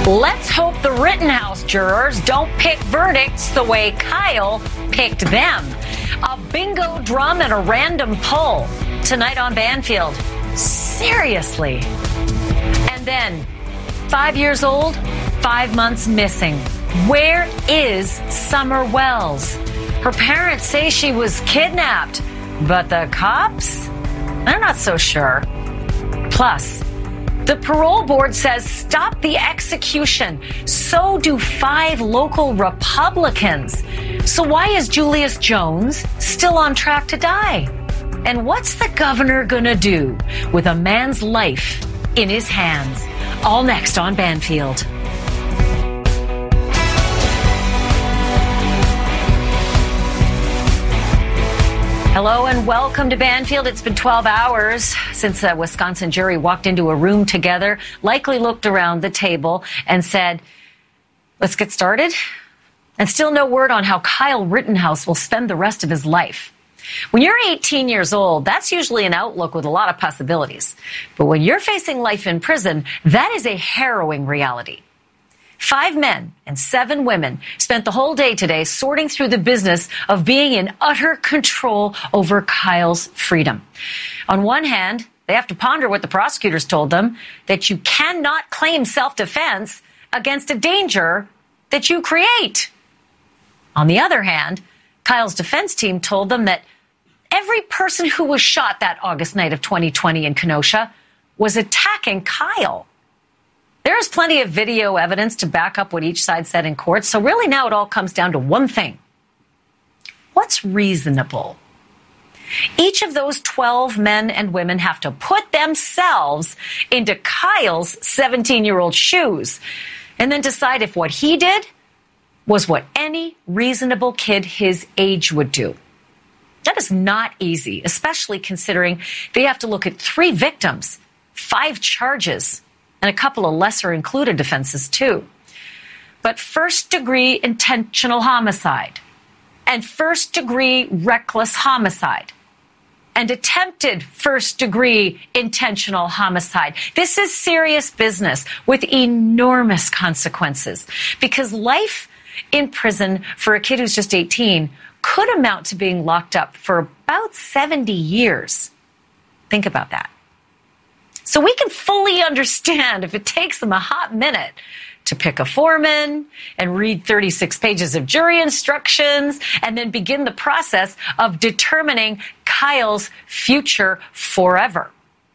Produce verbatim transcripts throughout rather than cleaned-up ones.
Let's hope the Rittenhouse jurors don't pick verdicts the way Kyle picked them. A bingo drum and a random poll tonight on Banfield. Seriously. And then, five years old, five months missing. Where is Summer Wells? Her parents say she was kidnapped, but the cops? They're not so sure. Plus, the parole board says stop the execution. So do five local Republicans. So why is Julius Jones still on track to die? And what's the governor gonna do with a man's life in his hands? All next on Banfield. Hello and welcome to Banfield. It's been twelve hours since a Wisconsin jury walked into a room together, likely looked around the table and said, let's get started. And still no word on how Kyle Rittenhouse will spend the rest of his life. When you're eighteen years old, that's usually an outlook with a lot of possibilities. But when you're facing life in prison, that is a harrowing reality. Five men and seven women spent the whole day today sorting through the business of being in utter control over Kyle's freedom. On one hand, they have to ponder what the prosecutors told them, that you cannot claim self-defense against a danger that you create. On the other hand, Kyle's defense team told them that every person who was shot that August night of twenty twenty in Kenosha was attacking Kyle. There is plenty of video evidence to back up what each side said in court, so really now it all comes down to one thing. What's reasonable? Each of those twelve men and women have to put themselves into Kyle's seventeen-year-old shoes and then decide if what he did was what any reasonable kid his age would do. That is not easy, especially considering they have to look at three victims, five charges, and a couple of lesser included offenses too. But first degree intentional homicide and first degree reckless homicide and attempted first degree intentional homicide. This is serious business with enormous consequences because life in prison for a kid who's just eighteen could amount to being locked up for about seventy years. Think about that. So we can fully understand if it takes them a hot minute to pick a foreman and read thirty-six pages of jury instructions and then begin the process of determining Kyle's future forever.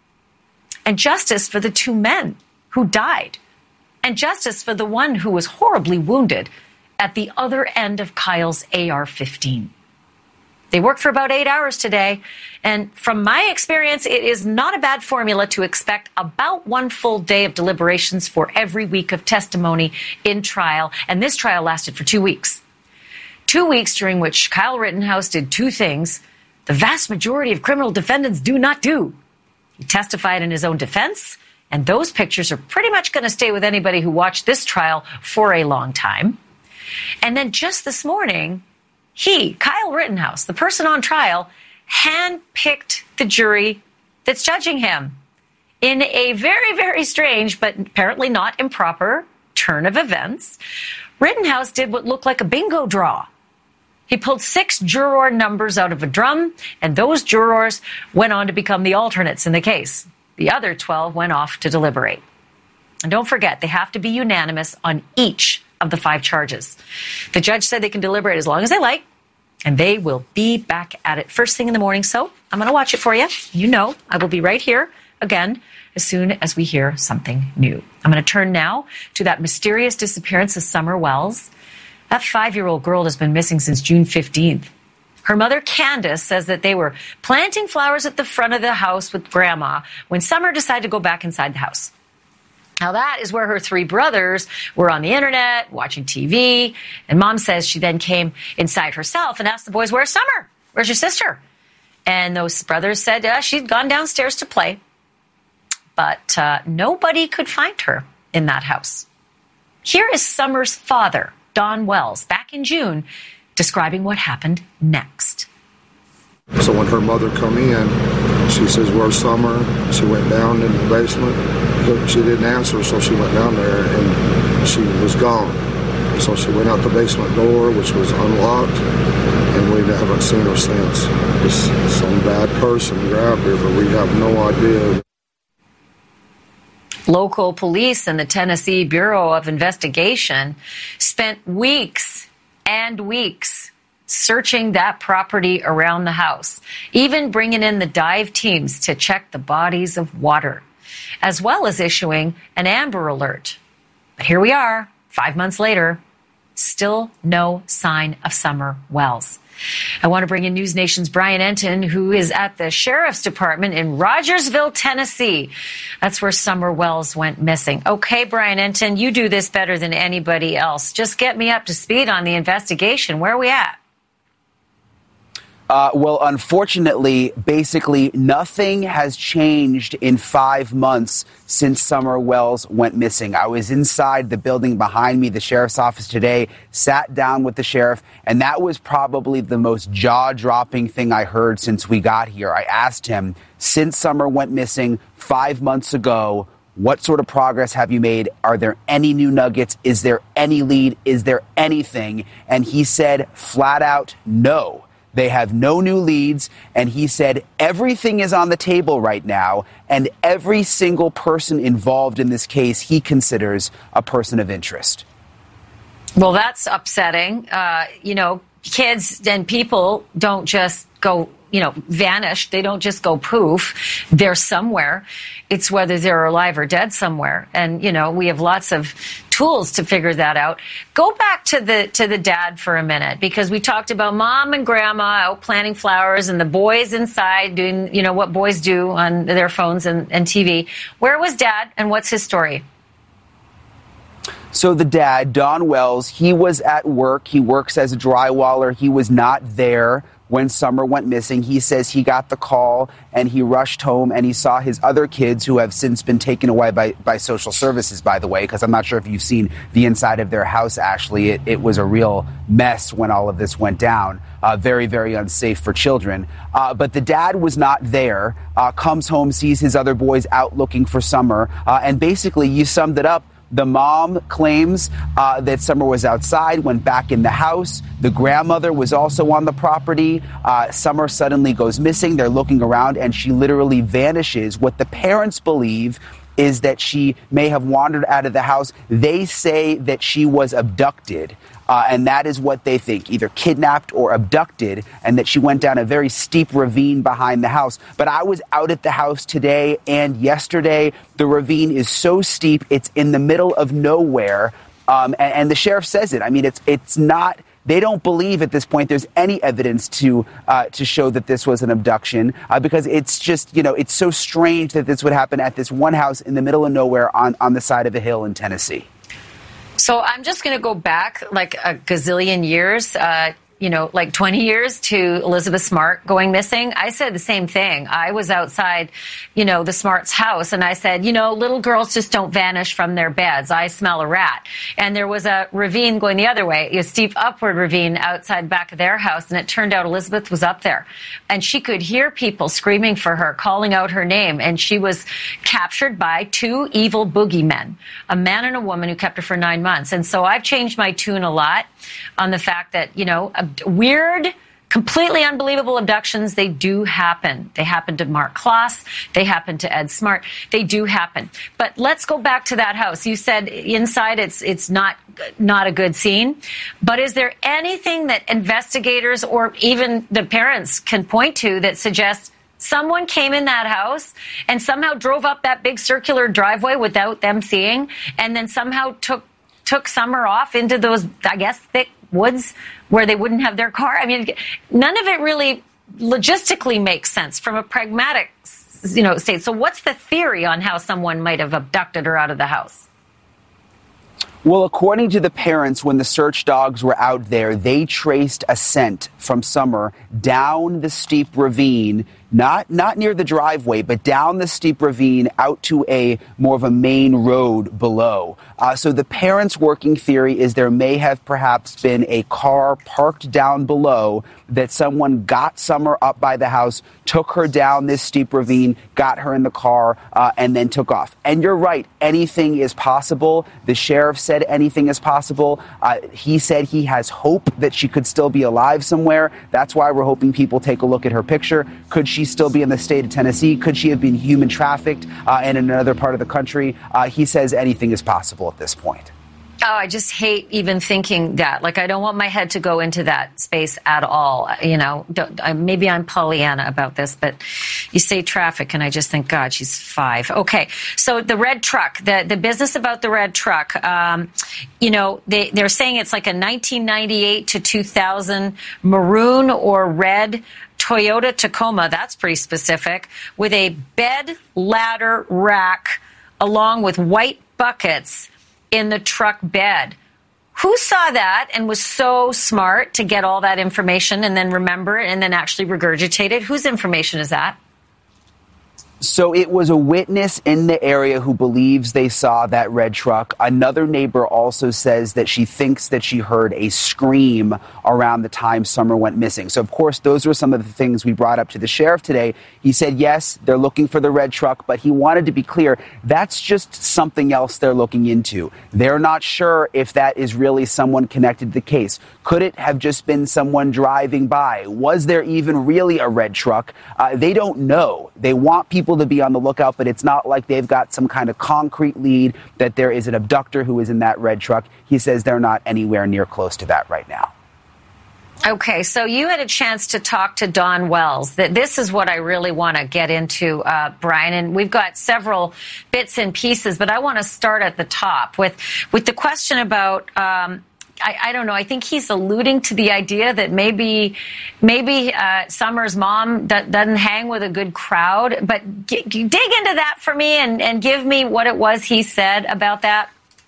And justice for the two men who died. And justice for the one who was horribly wounded at the other end of Kyle's A R fifteen. They worked for about eight hours today, and from my experience, it is not a bad formula to expect about one full day of deliberations for every week of testimony in trial, and this trial lasted for two weeks. Two weeks during which Kyle Rittenhouse did two things the vast majority of criminal defendants do not do. He testified in his own defense, and those pictures are pretty much going to stay with anybody who watched this trial for a long time. And then just this morning, he, Kyle Rittenhouse, the person on trial, handpicked the jury that's judging him in a very, very strange, but apparently not improper turn of events. Rittenhouse did what looked like a bingo draw. He pulled six juror numbers out of a drum, and those jurors went on to become the alternates in the case. The other twelve went off to deliberate. And don't forget, they have to be unanimous on each of the five charges. The judge said they can deliberate as long as they like, and they will be back at it first thing in the morning. So I'm going to watch it for you. You know, I will be right here again as soon as we hear something new. I'm going to turn now to that mysterious disappearance of Summer Wells. That five-year-old girl has been missing since June fifteenth. Her mother, Candace, says that they were planting flowers at the front of the house with Grandma when Summer decided to go back inside the house. Now, that is where her three brothers were on the internet, watching T V. And Mom says she then came inside herself and asked the boys, where's Summer? Where's your sister? And those brothers said uh, she'd gone downstairs to play. But uh, nobody could find her in that house. Here is Summer's father, Don Wells, back in June, describing what happened next. So when her mother come in, She says, where's Summer? She went down in the basement. She didn't answer, so she went down there, and she was gone. So she went out the basement door, which was unlocked, and we haven't seen her since. Just some bad person grabbed her, but we have no idea. Local police and the Tennessee Bureau of Investigation spent weeks and weeks searching that property around the house, even bringing in the dive teams to check the bodies of water, as well as issuing an Amber Alert. But here we are, five months later, still no sign of Summer Wells. I want to bring in News Nation's Brian Entin, who is at the Sheriff's Department in Rogersville, Tennessee. That's where Summer Wells went missing. Okay, Brian Entin, you do this better than anybody else. Just get me up to speed on the investigation. Where are we at? Uh, well, unfortunately, basically nothing has changed in five months since Summer Wells went missing. I was inside the building behind me, the sheriff's office today, sat down with the sheriff, and that was probably the most jaw-dropping thing I heard since we got here. I asked him, since Summer went missing five months ago, what sort of progress have you made? Are there any new nuggets? Is there any lead? Is there anything? And he said flat out, no. They have no new leads, and he said everything is on the table right now, and every single person involved in this case he considers a person of interest. Well, that's upsetting. Uh, you know, kids and people don't just go, you know, vanish. They don't just go poof. They're somewhere. It's whether they're alive or dead somewhere. And, you know, we have lots of tools to figure that out. Go back to the to the dad for a minute, because we talked about mom and grandma out planting flowers and the boys inside doing, you know, what boys do on their phones and, and T V. Where was dad, and what's his story? So the dad, Don Wells, he was at work. He works as a drywaller. He was not there when Summer went missing. He says he got the call and he rushed home and he saw his other kids, who have since been taken away by, by social services, by the way, because I'm not sure if you've seen the inside of their house, Ashley. It, it was a real mess when all of this went down. Uh, very, very unsafe for children. Uh, but the dad was not there, uh, comes home, sees his other boys out looking for Summer. Uh, and basically, you summed it up. The mom claims uh, that Summer was outside, went back in the house. The grandmother was also on the property. Uh, Summer suddenly goes missing. They're looking around, and she literally vanishes. What the parents believe is that she may have wandered out of the house. They say that she was abducted, uh, and that is what they think, either kidnapped or abducted, and that she went down a very steep ravine behind the house. But I was out at the house today and yesterday. The ravine is so steep, it's in the middle of nowhere, um, and, and the sheriff says it. I mean, it's it's not... They don't believe at this point there's any evidence to uh, to show that this was an abduction, uh, because it's just, you know, it's so strange that this would happen at this one house in the middle of nowhere on, on the side of a hill in Tennessee. So I'm just going to go back like a gazillion years, uh, you know, like twenty years to Elizabeth Smart going missing. I said the same thing. I was outside, you know, the Smart's house, and I said, you know, little girls just don't vanish from their beds. I smell a rat. And there was a ravine going the other way, a steep upward ravine outside back of their house, and it turned out Elizabeth was up there. And she could hear people screaming for her, calling out her name, and she was captured by two evil boogeymen, a man and a woman who kept her for nine months. And so I've changed my tune a lot on the fact that, you know, weird, completely unbelievable abductions, they do happen. They happen to Mark Kloss. They happen to Ed Smart. They do happen. But let's go back to that house. You said inside it's it's not not a good scene. But is there anything that investigators or even the parents can point to that suggests someone came in that house and somehow drove up that big circular driveway without them seeing, and then somehow took took Summer off into those, I guess, thick woods where they wouldn't have their car? I mean, none of it really logistically makes sense from a pragmatic, you know, state. So what's the theory on how someone might have abducted her out of the house? Well, according to the parents, when the search dogs were out there, they traced a scent from Summer down the steep ravine not not near the driveway, but down the steep ravine out to a more of a main road below. Uh, so the parents' working theory is there may have perhaps been a car parked down below, that someone got Summer up by the house, took her down this steep ravine, got her in the car, uh, and then took off. And you're right, anything is possible. The sheriff said anything is possible. Uh, he said he has hope that she could still be alive somewhere. That's why we're hoping people take a look at her picture. Could she still be in the state of Tennessee? Could she have been human trafficked uh, in another part of the country? Uh, he says anything is possible at this point. Oh, I just hate even thinking that. Like, I don't want my head to go into that space at all. You know, don't, I, maybe I'm Pollyanna about this, but you say traffic, and I just think, God, she's five. Okay, so the red truck, the, the business about the red truck, um, you know, they, they're saying it's like a nineteen ninety-eight to two thousand maroon or red Toyota Tacoma. That's pretty specific, with a bed ladder rack along with white buckets in the truck bed. Who saw that and was so smart to get all that information and then remember it and then actually regurgitate it? Whose information is that? So it was a witness in the area who believes they saw that red truck. Another neighbor also says that she thinks that she heard a scream around the time Summer went missing. So, of course, those were some of the things we brought up to the sheriff today. He said, yes, they're looking for the red truck, but he wanted to be clear, that's just something else they're looking into. They're not sure if that is really someone connected to the case. Could it have just been someone driving by? Was there even really a red truck? Uh, they don't know. They want people to be on the lookout, but it's not like they've got some kind of concrete lead that there is an abductor who is in that red truck. He says they're not anywhere near close to that right now. Okay, so you had a chance to talk to Dawn Wells. This is what I really want to get into, uh, Brian, and we've got several bits and pieces, but I want to start at the top with, with the question about um, I, I don't know. I think he's alluding to the idea that maybe, maybe uh, Summer's mom d- doesn't hang with a good crowd. But g- dig into that for me and, and give me what it was he said about that.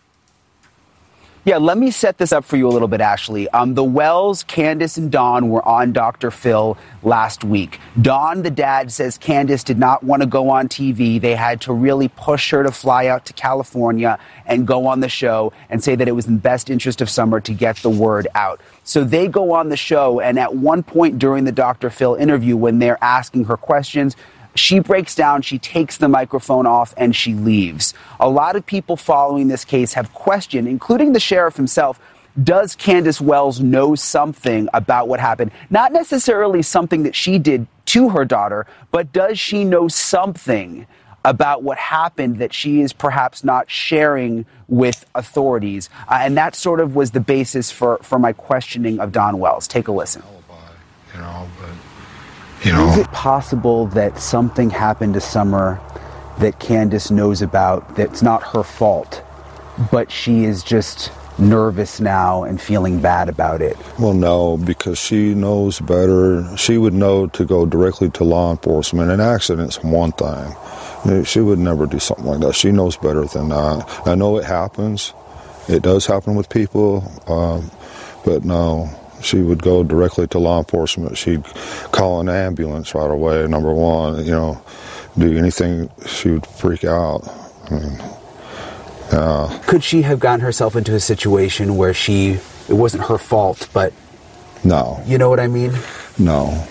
Yeah, let me set this up for you a little bit, Ashley. Um, the Wells, Candace, and Dawn were on Doctor Phil last week. Dawn, the dad, says Candace did not want to go on T V. They had to really push her to fly out to California and go on the show and say that it was in the best interest of Summer to get the word out. So they go on the show, and at one point during the Doctor Phil interview, when they're asking her questions, she breaks down, she takes the microphone off, and she leaves. A lot of people following this case have questioned, including the sheriff himself, does Candace Wells know something about what happened? Not necessarily something that she did to her daughter, but does she know something about what happened that she is perhaps not sharing with authorities? Uh, and that sort of was the basis for, for my questioning of Dawn Wells. Take a listen. You know, but... You know. Is it possible that something happened to Summer that Candace knows about that's not her fault, but she is just nervous now and feeling bad about it? Well, no, because she knows better. She would know to go directly to law enforcement. An accident's one thing. She would never do something like that. She knows better than that. I know it happens. It does happen with people, um, but no. She would go directly to law enforcement. She'd call an ambulance right away, number one, you know, do anything. She would freak out. I mean, uh, Could she have gotten herself into a situation where she, it wasn't her fault, but... No. You know what I mean? No.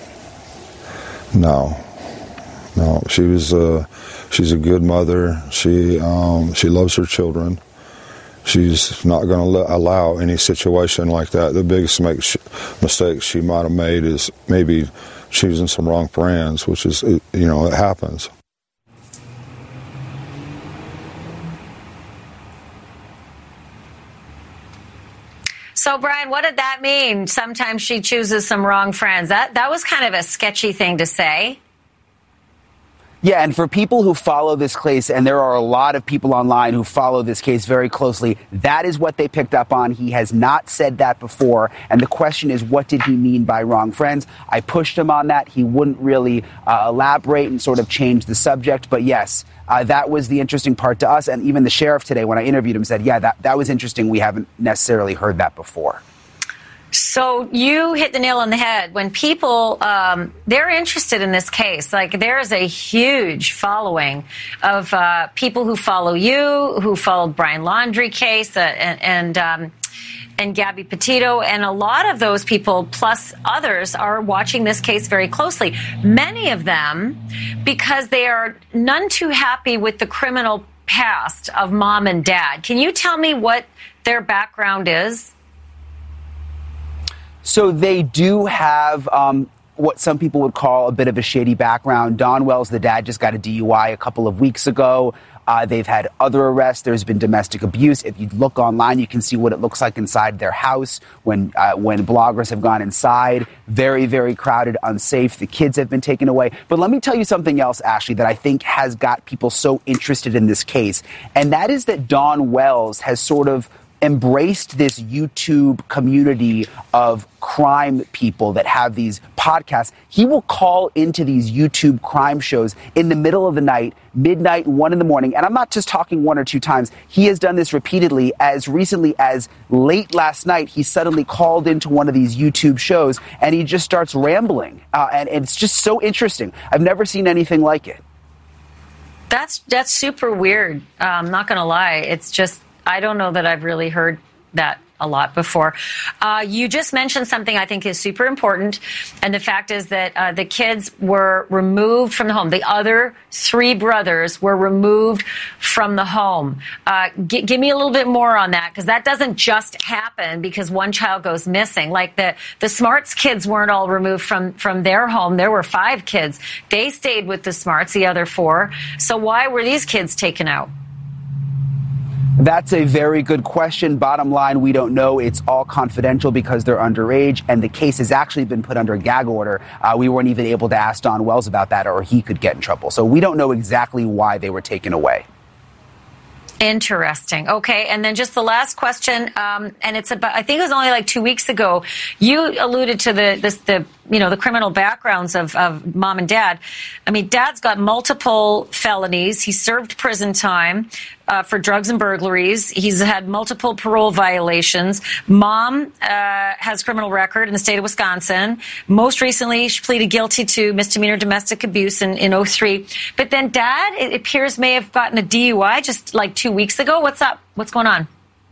No. No. She was, uh, she's a good mother. She, um, she loves her children. She's not going to allow any situation like that. The biggest make, mistake she might have made is maybe choosing some wrong friends, which is, you know, it happens. So, Brian, what did that mean? Sometimes she chooses some wrong friends. That that was kind of a sketchy thing to say. Yeah, and for people who follow this case, and there are a lot of people online who follow this case very closely, that is what they picked up on. He has not said that before, and the question is, what did he mean by wrong friends? I pushed him on that. He wouldn't really uh, elaborate and sort of change the subject, but yes, uh, that was the interesting part to us, and even the sheriff today, when I interviewed him, said, yeah, that, that was interesting. We haven't necessarily heard that before. So you hit the nail on the head. When people, um, they're interested in this case. Like, there is a huge following of uh, people who follow you, who followed Brian Laundrie case, uh, and and, um, and Gabby Petito, and a lot of those people, plus others, are watching this case very closely. Many of them because they are none too happy with the criminal past of mom and dad. Can you tell me what their background is? So they do have um, what some people would call a bit of a shady background. Don Wells, the dad, just got a D U I a couple of weeks ago. Uh, they've had other arrests. There's been domestic abuse. If you look online, you can see what it looks like inside their house when uh, when bloggers have gone inside. Very, very crowded, unsafe. The kids have been taken away. But let me tell you something else, Ashley, that I think has got people so interested in this case. And that is that Don Wells has sort of embraced this YouTube community of crime people that have these podcasts. He will call into these YouTube crime shows in the middle of the night, midnight, one in the morning. And I'm not just talking one or two times. He has done this repeatedly. As recently as late last night, he suddenly called into one of these YouTube shows and he just starts rambling. Uh, and it's just so interesting. I've never seen anything like it. That's, that's super weird. Uh, I'm not going to lie. It's just, I don't know that I've really heard that a lot before. Uh, you just mentioned something I think is super important, and the fact is that uh, the kids were removed from the home. The other three brothers were removed from the home. Uh, g- give me a little bit more on that, because that doesn't just happen because one child goes missing. Like the, the Smarts kids weren't all removed from, from their home. There were five kids. They stayed with the Smarts, the other four. So why were these kids taken out? That's a very good question. Bottom line, we don't know. It's all confidential because they're underage, and the case has actually been put under a gag order. Uh, we weren't even able to ask Don Wells about that, or he could get in trouble. So we don't know exactly why they were taken away. Interesting. Okay. And then just the last question, um, and it's about, I think it was only like two weeks ago, you alluded to the, this, the, you know, the criminal backgrounds of, of mom and dad. I mean, dad's got multiple felonies. He served prison time uh, for drugs and burglaries. He's had multiple parole violations. Mom uh, has criminal record in the state of Wisconsin. Most recently, she pleaded guilty to misdemeanor domestic abuse in, in oh three. But then dad, it appears, may have gotten a D U I just like two weeks ago. What's up? What's going on?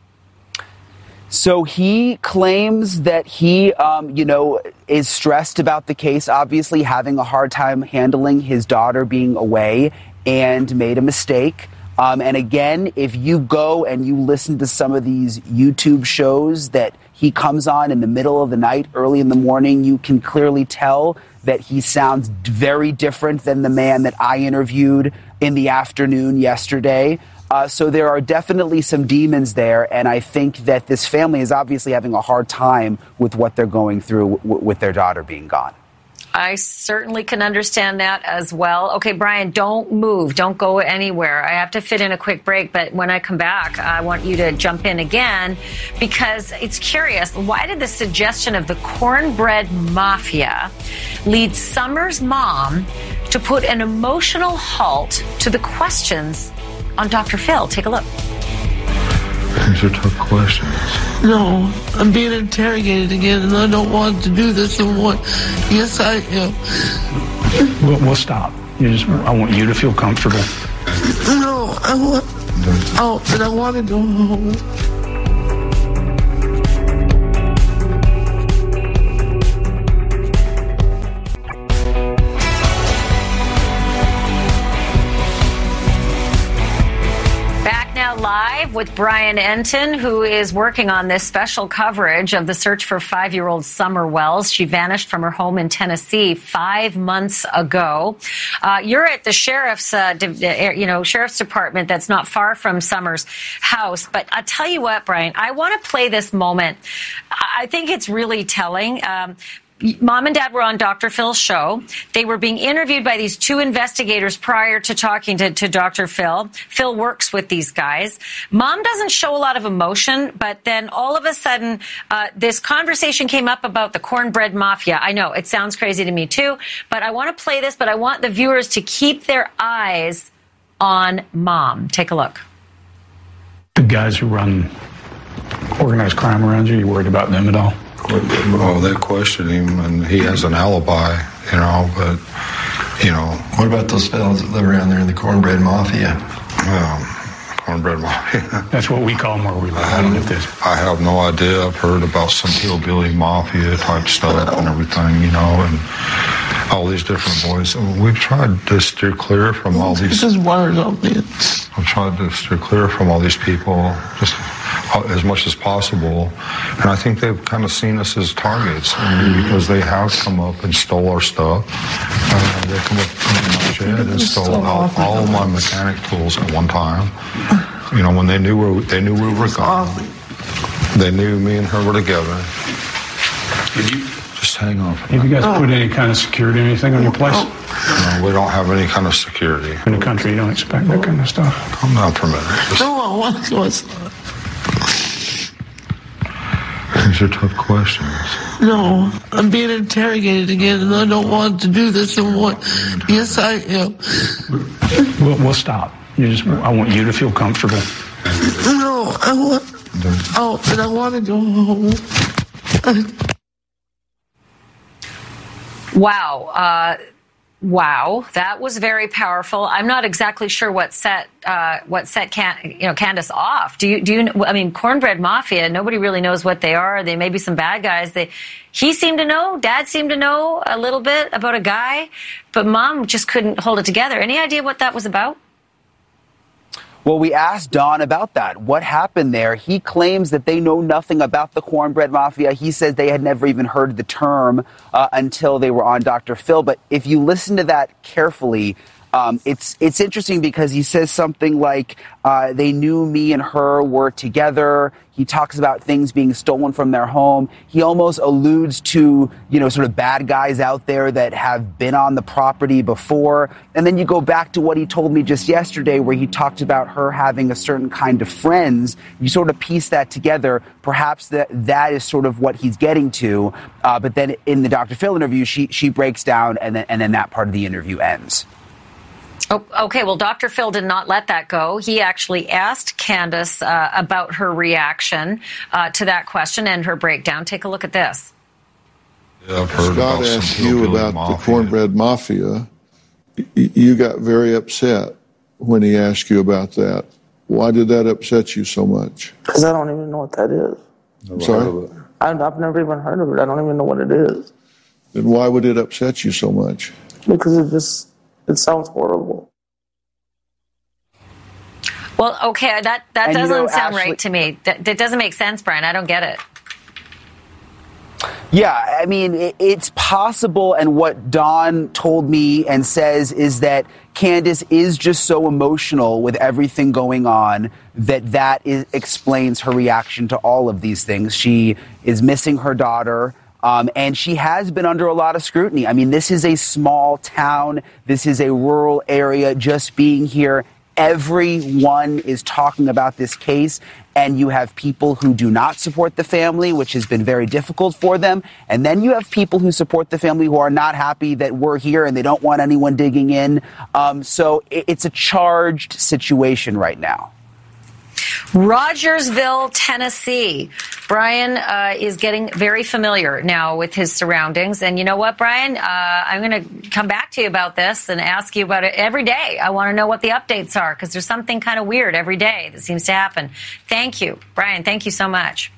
So he claims that he, um, you know, is stressed about the case, obviously having a hard time handling his daughter being away, and made a mistake. Um, and again, if you go and you listen to some of these YouTube shows that he comes on in the middle of the night, early in the morning, you can clearly tell that he sounds very different than the man that I interviewed in the afternoon yesterday. Uh, so there are definitely some demons there, and I think that this family is obviously having a hard time with what they're going through w- with their daughter being gone. I certainly can understand that as well. Okay, Brian, don't move. Don't go anywhere. I have to fit in a quick break, but when I come back, I want you to jump in again, because it's curious. Why did the suggestion of the cornbread mafia lead Summer's mom to put an emotional halt to the questions on Doctor Phil? Take a look. These are tough questions. No, I'm being interrogated again, and I don't want to do this anymore. Yes, I am. We'll, we'll stop. You just, I want you to feel comfortable. No, I want. Oh, but I want to go home. Live with Brian Entin, who is working on this special coverage of the search for five-year-old Summer Wells. She vanished from her home in Tennessee five months ago. Uh, you're at the sheriff's, uh, you know, sheriff's department that's not far from Summer's house. But I'll tell you what, Brian, I want to play this moment. I think it's really telling. Um, Mom and Dad were on Doctor Phil's show. They were being interviewed by these two investigators prior to talking to, to Doctor Phil. Phil works with these guys. Mom doesn't show a lot of emotion, but then all of a sudden, uh, this conversation came up about the cornbread mafia. I know, it sounds crazy to me too, but I want to play this, but I want the viewers to keep their eyes on Mom. Take a look. The guys who run organized crime around you, you worried about them at all? Oh, they questioned him, and he has an alibi, you know, but, you know. What about those fellas that live around there in the cornbread mafia? Um, cornbread mafia. That's what we call them where we live. I don't know if this. I have no idea. I've heard about some hillbilly mafia type stuff and everything, you know, and all these different boys. We've tried to steer clear from all these. This is wires on me. I've tried to steer clear from all these people just as much as possible. And I think they've kind of seen us as targets, I mean, because they have come up and stole our stuff. Uh, they come up in my shed and stole all, all of my mechanic tools at one time. You know, when they knew we, they knew we were gone. They knew me and her were together. Did you just hang on? Have you guys oh. put any kind of security or anything on your place? No, we don't have any kind of security. In the country, you don't expect that kind of stuff. I'm not permitted. Just... No, I want to go inside. These are tough questions. No, I'm being interrogated again, and I don't want to do this anymore. Yes, I am. We'll, we'll stop. You just, I want you to feel comfortable. No, I want. Oh, and I want to go home. Wow. Uh, wow. That was very powerful. I'm not exactly sure what set uh, what set Can- you know Candace off. Do you? Do you? I mean, cornbread mafia. Nobody really knows what they are. They may be some bad guys. They. He seemed to know. Dad seemed to know a little bit about a guy, but Mom just couldn't hold it together. Any idea what that was about? Well, we asked Don about that. What happened there? He claims that they know nothing about the cornbread mafia. He says they had never even heard the term uh, until they were on Doctor Phil. But if you listen to that carefully, um, it's it's interesting because he says something like uh, they knew me and her were together. He talks about things being stolen from their home. He almost alludes to, you know, sort of bad guys out there that have been on the property before. And then you go back to what he told me just yesterday, where he talked about her having a certain kind of friends. You sort of piece that together. Perhaps that that is sort of what he's getting to. Uh, but then in the Doctor Phil interview, she she breaks down, and then and then that part of the interview ends. Oh, okay, well, Doctor Phil did not let that go. He actually asked Candace uh, about her reaction uh, to that question and her breakdown. Take a look at this. Yeah, I've heard Scott about asked you about mafia. the cornbread mafia. You got very upset when he asked you about that. Why did that upset you so much? Because I don't even know what that is. Never Sorry? I've, I've never even heard of it. I don't even know what it is. Then why would it upset you so much? Because it just... It sounds horrible. Well, okay, that, that And, doesn't you know, sound Ashley- right to me. That, that doesn't make sense, Brian. I don't get it. Yeah, I mean, it, it's possible, and what Don told me and says is that Candace is just so emotional with everything going on that that is, explains her reaction to all of these things. She is missing her daughter. Um, and she has been under a lot of scrutiny. I mean, this is a small town. This is a rural area. Just being here, everyone is talking about this case. And you have people who do not support the family, which has been very difficult for them. And then you have people who support the family who are not happy that we're here and they don't want anyone digging in. Um, so it, it's a charged situation right now. Rogersville, Tennessee. Brian uh, is getting very familiar now with his surroundings. And you know what, Brian? Uh, I'm going to come back to you about this and ask you about it every day. I want to know what the updates are because there's something kind of weird every day that seems to happen. Thank you, Brian. Thank you so much.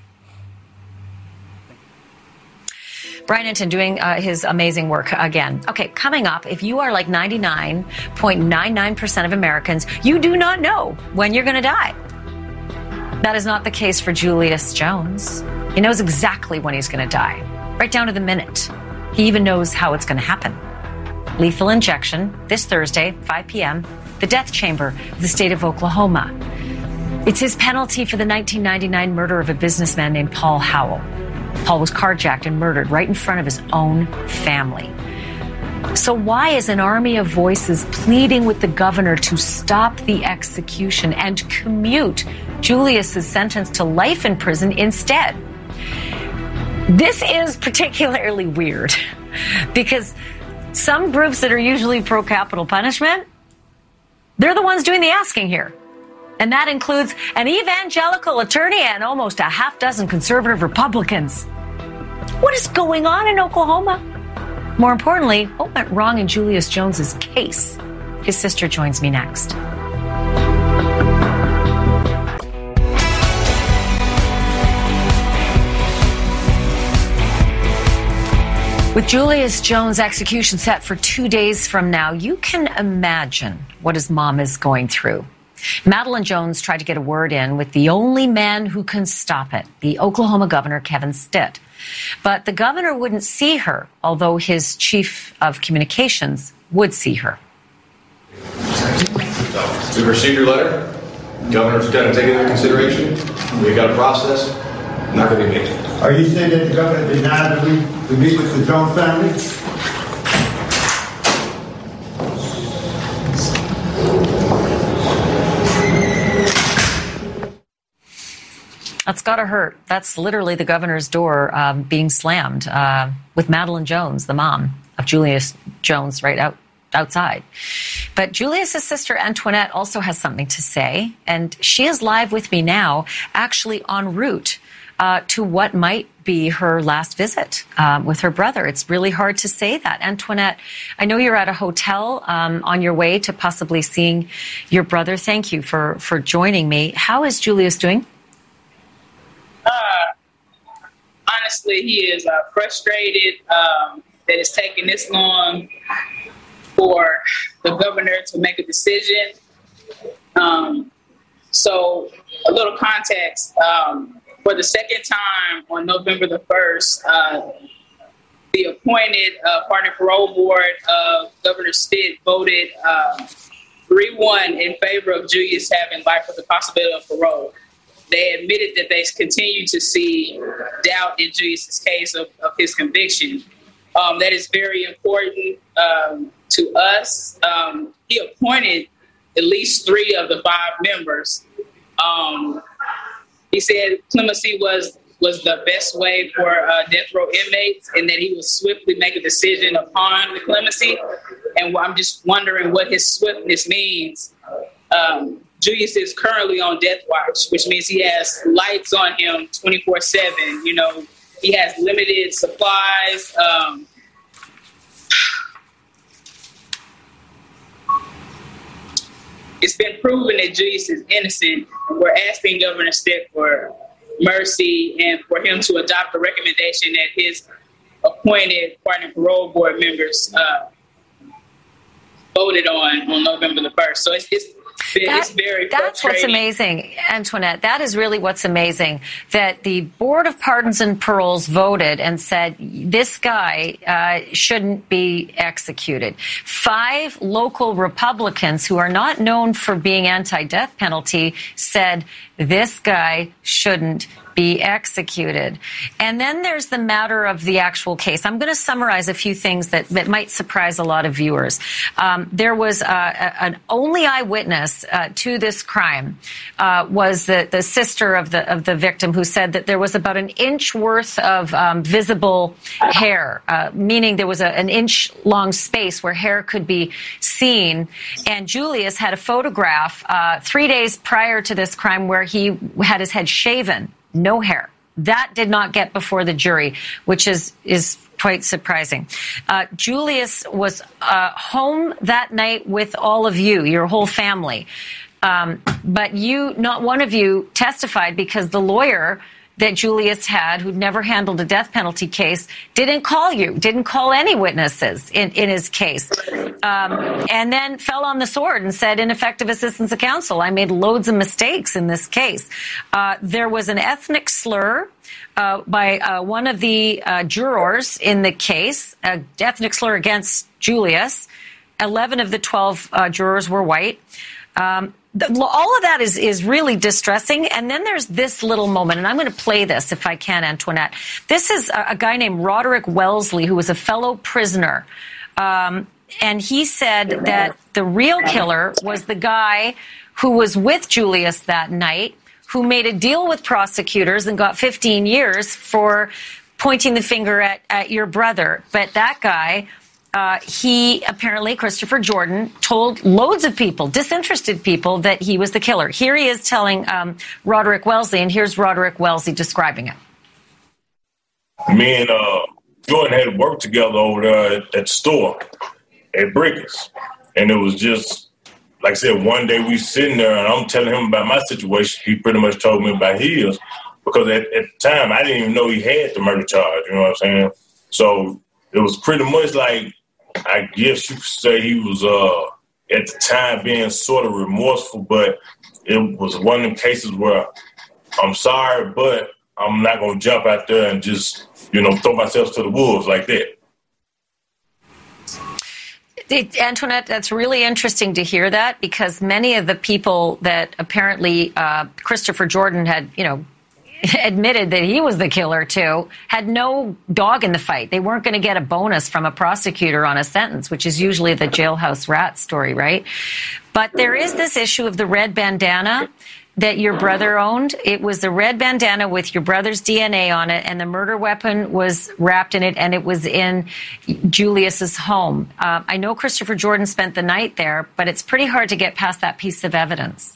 Brian Hinton doing uh, his amazing work again. Okay, coming up, if you are like ninety-nine point nine nine percent of Americans, you do not know when you're going to die. That is not the case for Julius Jones. He knows exactly when he's going to die, right down to the minute. He even knows how it's going to happen. Lethal injection this Thursday, five p.m., the death chamber of the state of Oklahoma. It's his penalty for the nineteen ninety-nine murder of a businessman named Paul Howell. Paul was carjacked and murdered right in front of his own family. So why is an army of voices pleading with the governor to stop the execution and commute Julius's sentence to life in prison instead? This is particularly weird because some groups that are usually pro-capital punishment, they're the ones doing the asking here. And that includes an evangelical attorney and almost a half dozen conservative Republicans. What is going on in Oklahoma? More importantly, what went wrong in Julius Jones's case? His sister joins me next. With Julius Jones' execution set for two days from now, you can imagine what his mom is going through. Madeleine Jones tried to get a word in with the only man who can stop it, the Oklahoma governor, Kevin Stitt. But the governor wouldn't see her, although his chief of communications would see her. We received your letter. Governor's going to take it into consideration. We've got a process. Not going to be made. Are you saying that the governor denied that we, we meet with the Jones family? That's got to hurt. That's literally the governor's door um, being slammed uh, with Madeleine Jones, the mom of Julius Jones, right out outside. But Julius's sister Antoinette also has something to say, and she is live with me now, actually en route uh, to what might be her last visit uh, with her brother. It's really hard to say that. Antoinette, I know you're at a hotel um, on your way to possibly seeing your brother. Thank you for, for joining me. How is Julius doing? Uh, honestly, he is uh, frustrated um, that it's taking this long for the governor to make a decision. Um, so, a little context. Um, for the second time on November the first, uh, the appointed uh, Pardon and Parole Board of Governor Stitt voted three one uh, in favor of Julius having life with the possibility of parole. They admitted that they continue to see doubt in Julius's case of, of his conviction. Um, that is very important um, to us. Um, he appointed at least three of the five members. Um, he said clemency was was the best way for uh, death row inmates, and that he would swiftly make a decision upon the clemency. And I'm just wondering what his swiftness means. Um, Julius is currently on death watch, which means he has lights on him twenty-four seven. You know, he has limited supplies. Um, it's been proven that Julius is innocent. We're asking Governor Stitt for mercy and for him to adopt the recommendation that his appointed Pardon and Parole Board members uh, voted on on November the first. So it's, it's That, it's very that's what's amazing, Antoinette. That is really what's amazing, that the Board of Pardons and Paroles voted and said this guy uh, shouldn't be executed. Five local Republicans who are not known for being anti-death penalty said this guy shouldn't be executed. And then there's the matter of the actual case. I'm going to summarize a few things that, that might surprise a lot of viewers. Um, there was uh, a, an only eyewitness uh, to this crime uh, was the, the sister of the of the victim, who said that there was about an inch worth of um, visible hair, uh, meaning there was a, an inch long space where hair could be seen. And Julius had a photograph uh, three days prior to this crime where he had his head shaven. No hair. That did not get before the jury, which is is quite surprising. Uh, Julius was uh, home that night with all of you, your whole family. Um, but you, not one of you testified because the lawyer that Julius had, who'd never handled a death penalty case, didn't call you, didn't call any witnesses in, in his case. Um, and then fell on the sword and said, ineffective assistance of counsel. I made loads of mistakes in this case. Uh, there was an ethnic slur uh, by uh, one of the uh, jurors in the case, an ethnic slur against Julius. eleven of the twelve uh, jurors were white. Um, The, all of that is, is really distressing. And then there's this little moment, and I'm going to play this if I can, Antoinette. This is a, a guy named Roderick Wellesley, who was a fellow prisoner. Um, and he said that the real killer was the guy who was with Julius that night, who made a deal with prosecutors and got fifteen years for pointing the finger at, at your brother. But that guy... Uh, he apparently, Christopher Jordan, told loads of people, disinterested people, that he was the killer. Here he is telling um, Roderick Wellesley, and here's Roderick Wellesley describing it. me and uh, Jordan had worked together over there at, at the store at Brickers. And it was just, like I said, one day we sitting there and I'm telling him about my situation. He pretty much told me about his because at, at the time I didn't even know he had the murder charge, you know what I'm saying? So it was pretty much like, I guess you could say he was uh, at the time being sort of remorseful, but it was one of them cases where I'm sorry, but I'm not going to jump out there and just, you know, throw myself to the wolves like that. Antoinette, that's really interesting to hear that because many of the people that apparently uh, Christopher Jordan had, you know, admitted that he was the killer too, had no dog in the fight. They weren't going to get a bonus from a prosecutor on a sentence, which is usually the jailhouse rat story, right? But there is this issue of the red bandana that your brother owned. It was the red bandana with your brother's D N A on it, and the murder weapon was wrapped in it, and it was in Julius's home. Uh, I know Christopher Jordan spent the night there, but it's pretty hard to get past that piece of evidence.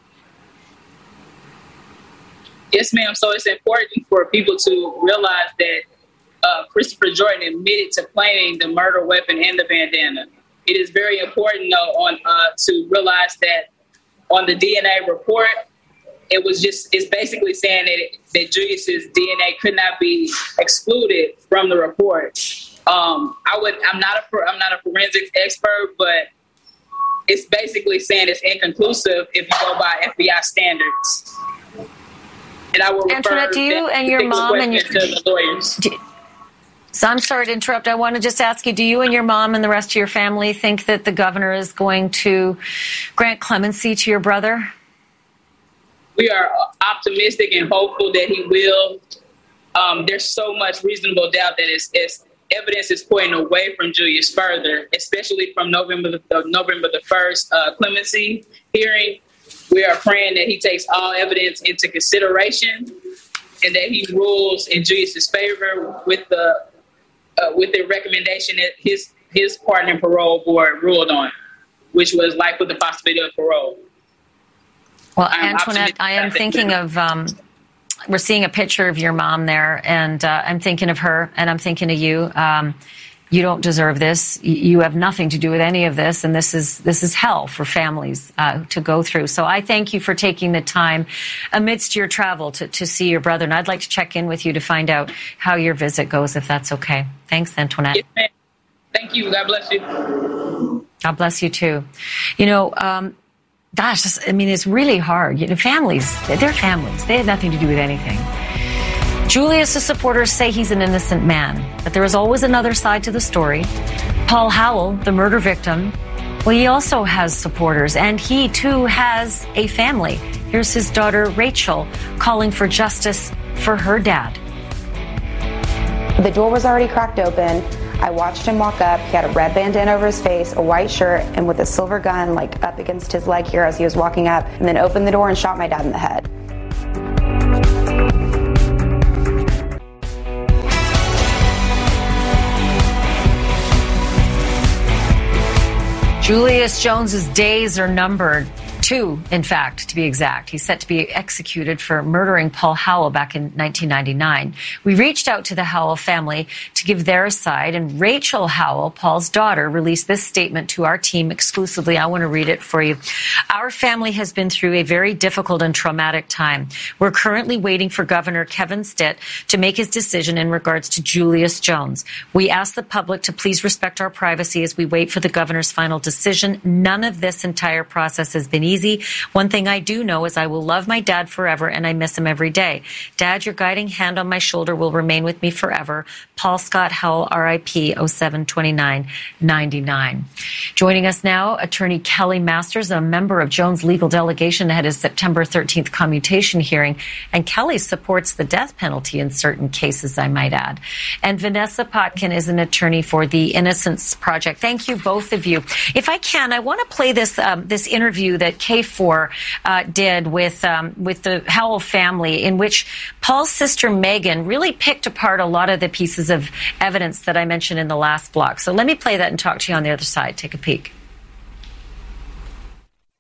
Yes, ma'am. So it's important for people to realize that uh, Christopher Jordan admitted to planting the murder weapon and the bandana. It is very important, though, on uh, to realize that on the D N A report, it was just, it's basically saying that, it, that Julius's D N A could not be excluded from the report. Um, I would, I'm not a, I'm not a forensics expert, but it's basically saying it's inconclusive if you go by F B I standards. And I will refer Antoinette, do you and your mom and your to the lawyers. Do, so I'm sorry to interrupt. I want to just ask you, do you and your mom and the rest of your family think that the governor is going to grant clemency to your brother? We are optimistic and hopeful that he will. Um, there's so much reasonable doubt that it's, it's, evidence is pointing away from Julius further, especially from November the, uh, November the first uh, clemency hearing. We are praying that he takes all evidence into consideration and that he rules in Julius's favor with the uh, with the recommendation that his his partner in parole board ruled on, which was life with the possibility of parole. Well, I'm Antoinette, I am thinking of, um, we're seeing a picture of your mom there, and uh, I'm thinking of her, and I'm thinking of you. Um, you don't deserve this. You have nothing to do with any of this, and this is this is hell for families uh, to go through. So I thank you for taking the time amidst your travel to, to see your brother, and I'd like to check in with you to find out how your visit goes, if that's okay. Thanks, Antoinette. Yes, ma'am. Thank you. God bless you. God bless you, too. You know, um, gosh, I mean, it's really hard. You know, families, they're families. They had nothing to do with anything. Julius's supporters say he's an innocent man, but there is always another side to the story. Paul Howell, the murder victim, well, he also has supporters, and he, too, has a family. Here's his daughter, Rachel, calling for justice for her dad. The door was already cracked open. I watched him walk up. He had a red bandana over his face, a white shirt, and with a silver gun, like, up against his leg here as he was walking up, and then opened the door and shot my dad in the head. Julius Jones's days are numbered. Two, in fact, to be exact. He's set to be executed for murdering Paul Howell back in nineteen ninety-nine. We reached out to the Howell family to give their side, and Rachel Howell, Paul's daughter, released this statement to our team exclusively. I want to read it for you. Our family has been through a very difficult and traumatic time. We're currently waiting for Governor Kevin Stitt to make his decision in regards to Julius Jones. We ask the public to please respect our privacy as we wait for the governor's final decision. None of this entire process has been easy. One thing I do know is I will love my dad forever, and I miss him every day. Dad, your guiding hand on my shoulder will remain with me forever. Paul Scott Howell, R I P oh seven twenty-nine ninety-nine. Joining us now, attorney Kelly Masters, a member of Jones' legal delegation ahead of September thirteenth commutation hearing. And Kelly supports the death penalty in certain cases, I might add. And Vanessa Potkin is an attorney for the Innocence Project. Thank you, both of you. If I can, I want to play this um, this interview that K four uh, did with um, with the Howell family, in which Paul's sister Megan really picked apart a lot of the pieces of evidence that I mentioned in the last block. So let me play that and talk to you on the other side. Take a peek.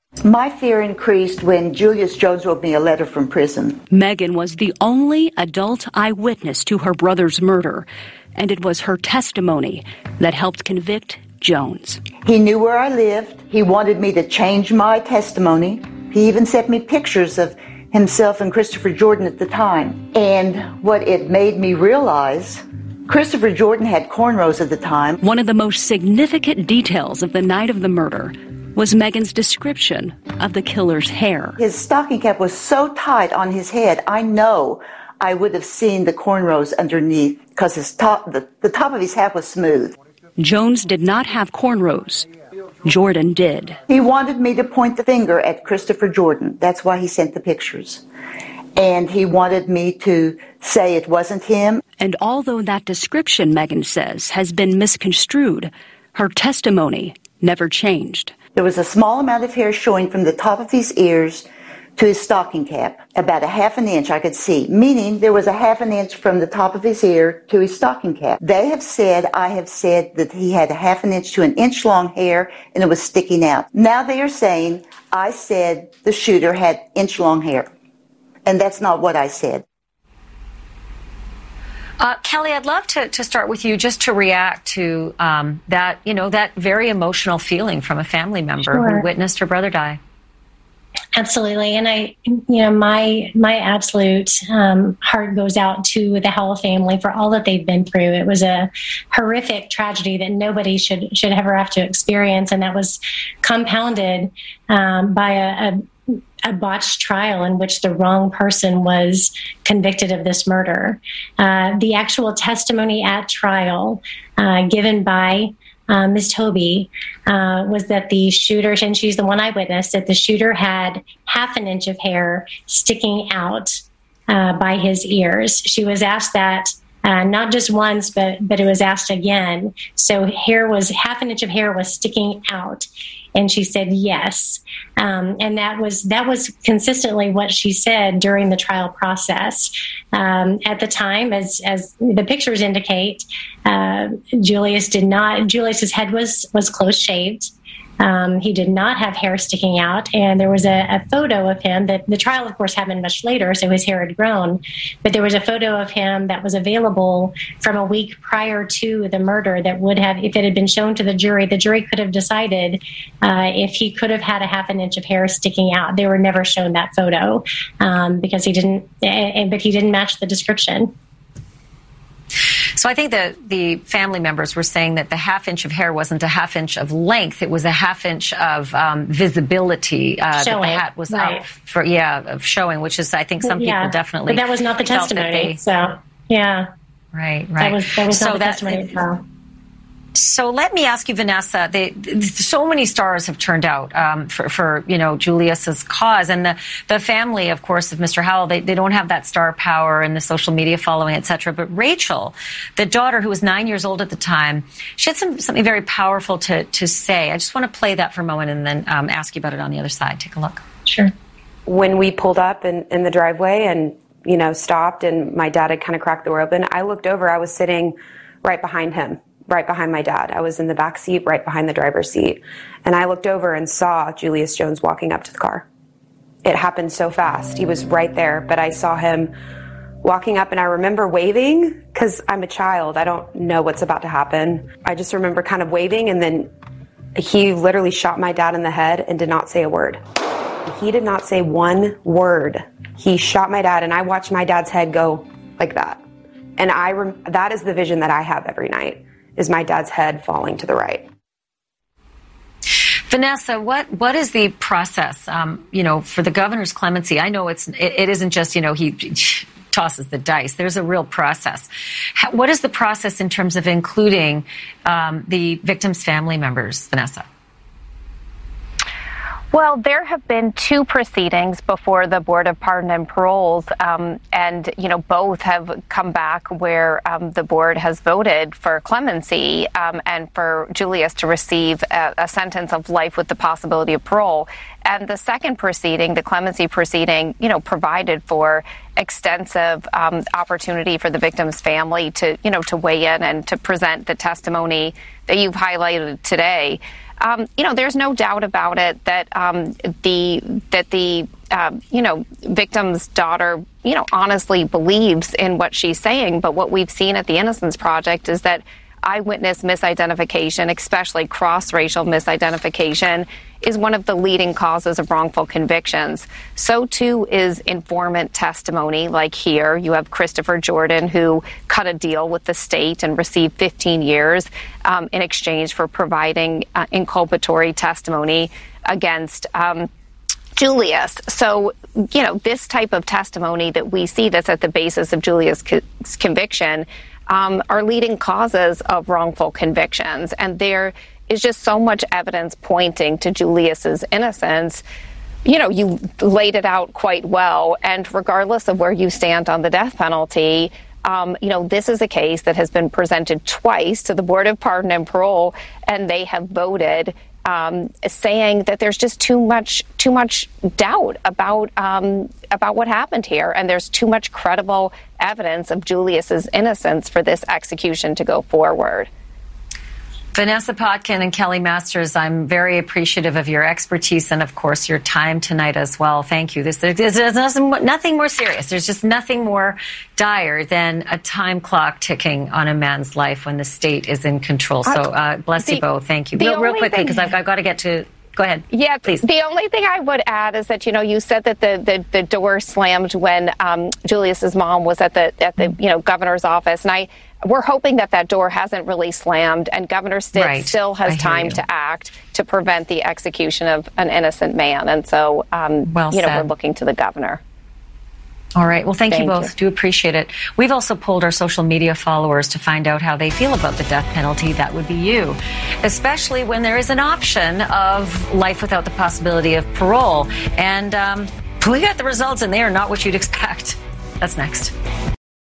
My fear increased when Julius Jones wrote me a letter from prison. Megan was the only adult eyewitness to her brother's murder, and it was her testimony that helped convict Jones. He knew where I lived. He wanted me to change my testimony. He even sent me pictures of himself and Christopher Jordan at the time. And what it made me realize, Christopher Jordan had cornrows at the time. One of the most significant details of the night of the murder was Megan's description of the killer's hair. His stocking cap was so tight on his head, I know I would have seen the cornrows underneath because his top, the, the top of his hat was smooth. Jones did not have cornrows. Jordan did. He wanted me to point the finger at Christopher Jordan. That's why he sent the pictures. And he wanted me to say it wasn't him. And although that description, Megan says, has been misconstrued, her testimony never changed. There was a small amount of hair showing from the top of his ears to his stocking cap, about a half an inch I could see, meaning there was a half an inch from the top of his ear to his stocking cap. They have said, I have said that he had a half an inch to an inch long hair and it was sticking out. Now they are saying I said the shooter had inch long hair, and that's not what I said. Uh, Kelly, I'd love to, to start with you just to react to um, that, you know, that very emotional feeling from a family member Sure. who witnessed her brother die. Absolutely. And I, you know, my, my absolute um, heart goes out to the Howell family for all that they've been through. It was a horrific tragedy that nobody should, should ever have to experience. And that was compounded um, by a, a a botched trial in which the wrong person was convicted of this murder. Uh, the actual testimony at trial uh, given by uh, Miz Toby uh, was that the shooter, and she's the one eyewitness, that the shooter had half an inch of hair sticking out uh, by his ears. She was asked that Uh, not just once, but but it was asked again. So hair was half an inch of hair was sticking out, and she said yes, um, and that was that was consistently what she said during the trial process. Um, at the time, as as the pictures indicate, uh, Julius did not. Julius's head was was close shaved. Um, he did not have hair sticking out, and there was a, a photo of him. That the trial, of course, happened much later, so his hair had grown. But there was a photo of him that was available from a week prior to the murder that would have, if it had been shown to the jury, the jury could have decided uh, if he could have had a half an inch of hair sticking out. They were never shown that photo um, because he didn't, uh, but he didn't match the description. So I think that the family members were saying that the half inch of hair wasn't a half inch of length; it was a half inch of um, visibility. Uh, showing, that the hat was right. up for, yeah, of showing, which is, I think, some yeah. people definitely. But that was not the felt testimony. They, so yeah, right, right. That was that was so not the that, testimony at trial. So let me ask you, Vanessa. They, so many stars have turned out um, for, for you know Julius's cause, and the the family, of course, of Mister Howell. They they don't have that star power and the social media following, et cetera. But Rachel, the daughter who was nine years old at the time, she had some, something very powerful to to say. I just want to play that for a moment and then um, ask you about it on the other side. Take a look. Sure. When we pulled up in, in the driveway and you know stopped, and my dad had kind of cracked the door open, I looked over. I was sitting right behind him. Right behind my dad. I was in the back seat, right behind the driver's seat. And I looked over and saw Julius Jones walking up to the car. It happened so fast. He was right there, but I saw him walking up, and I remember waving because I'm a child. I don't know what's about to happen. I just remember kind of waving, and then he literally shot my dad in the head and did not say a word. He did not say one word. He shot my dad, and I watched my dad's head go like that. And I rem- that is the vision that I have every night. Is my dad's head falling to the right. Vanessa, what what is the process, um, you know, for the governor's clemency? I know it's it, it isn't just, you know, he tosses the dice. There's a real process. How, what is the process in terms of including um, the victims' family members, Vanessa? Well, there have been two proceedings before the Board of Pardon and Paroles, um, and, you know, both have come back where um, the board has voted for clemency um, and for Julius to receive a, a sentence of life with the possibility of parole. And the second proceeding, the clemency proceeding, you know, provided for extensive um, opportunity for the victim's family to, you know, to weigh in and to present the testimony that you've highlighted today. Um, you know, there's no doubt about it that um, the that the um, you know victim's daughter, you know, honestly believes in what she's saying. But what we've seen at the Innocence Project is that eyewitness misidentification, especially cross-racial misidentification, is one of the leading causes of wrongful convictions. So too is informant testimony. Like here, you have Christopher Jordan, who cut a deal with the state and received fifteen years um, in exchange for providing uh, inculpatory testimony against um, Julius. So, you know, this type of testimony that we see that's at the basis of Julius' co- conviction um, are leading causes of wrongful convictions. And there is just so much evidence pointing to Julius's innocence. You know, you laid it out quite well. And regardless of where you stand on the death penalty, um, you know, this is a case that has been presented twice to the Board of Pardon and Parole, and they have voted um, saying that there's just too much, too much doubt about um, about what happened here, and there's too much credible evidence of Julius's innocence for this execution to go forward. Vanessa Potkin and Kelly Masters, I'm very appreciative of your expertise and, of course, your time tonight as well. Thank you. This, there's, there's nothing, nothing more serious. There's just nothing more dire than a time clock ticking on a man's life when the state is in control. So uh, bless the, you both. Thank you. Real, real quickly, because I've, I've got to get to... Go ahead. Yeah, please. The only thing I would add is that, you know, you said that the, the, the door slammed when um, Julius's mom was at the at the you know governor's office, and I we're hoping that that door hasn't really slammed, and Governor Stitt right. still has time you. to act to prevent the execution of an innocent man, and so um, well you know said. we're looking to the governor. All right. Well, thank, thank you both. You. Do appreciate it. We've also polled our social media followers to find out how they feel about the death penalty. That would be you, especially when there is an option of life without the possibility of parole. And um, we got the results, and they are not what you'd expect. That's next.